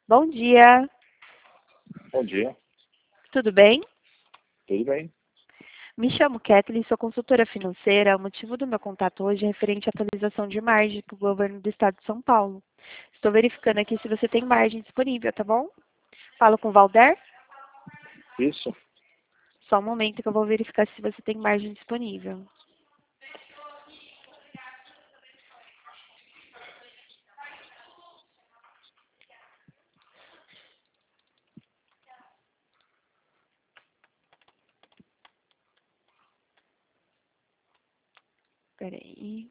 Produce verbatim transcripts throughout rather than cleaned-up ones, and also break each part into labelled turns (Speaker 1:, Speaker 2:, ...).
Speaker 1: Bom dia,
Speaker 2: Bom dia,
Speaker 1: tudo bem?
Speaker 2: tudo bem?
Speaker 1: Me chamo Kathleen, sou consultora financeira. O motivo do meu contato hoje é referente à atualização de margem para o governo do estado de São Paulo. Estou verificando aqui se você tem margem disponível, tá bom? Falo com o Valder?
Speaker 2: Isso?
Speaker 1: Só um momento que eu vou verificar se você tem margem disponível. Peraí.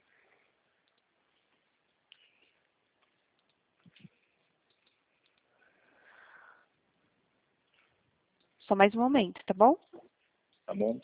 Speaker 1: Só mais um momento, tá bom?
Speaker 2: Tá bom?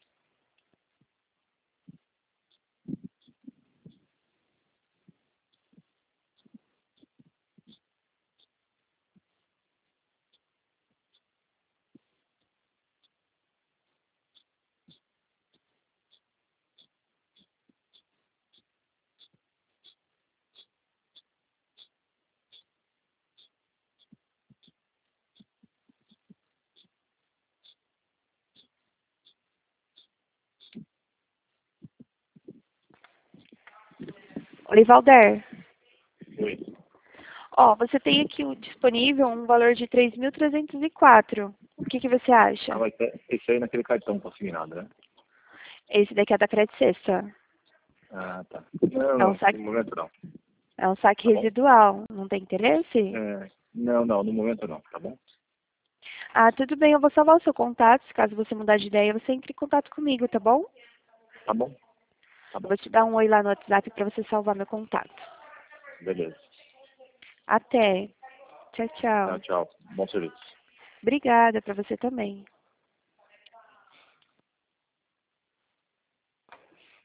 Speaker 1: Oi, Valder.
Speaker 2: Oi.
Speaker 1: Ó, você tem aqui o disponível um valor de três mil trezentos e quatro. O que que você
Speaker 2: Ah,
Speaker 1: acha?
Speaker 2: vai ter esse aí naquele cartão consignado, né?
Speaker 1: Esse daqui é da Credit Sexta.
Speaker 2: Ah, tá. Não,
Speaker 1: É um
Speaker 2: não,
Speaker 1: saque,
Speaker 2: no momento não.
Speaker 1: é um saque
Speaker 2: Tá bom?
Speaker 1: residual. Não tem interesse?
Speaker 2: É, não, não, no momento não, tá bom?
Speaker 1: Ah, tudo bem, eu vou salvar o seu contato. Se caso você mudar de ideia, você entre em contato comigo, tá bom?
Speaker 2: Tá bom? Tá
Speaker 1: Eu
Speaker 2: bom.
Speaker 1: vou te dar um oi lá no WhatsApp para você salvar meu contato.
Speaker 2: Beleza.
Speaker 1: Até. Tchau,
Speaker 2: Tchau,
Speaker 1: tchau.
Speaker 2: tchau. Bom serviço.
Speaker 1: Obrigada para você também.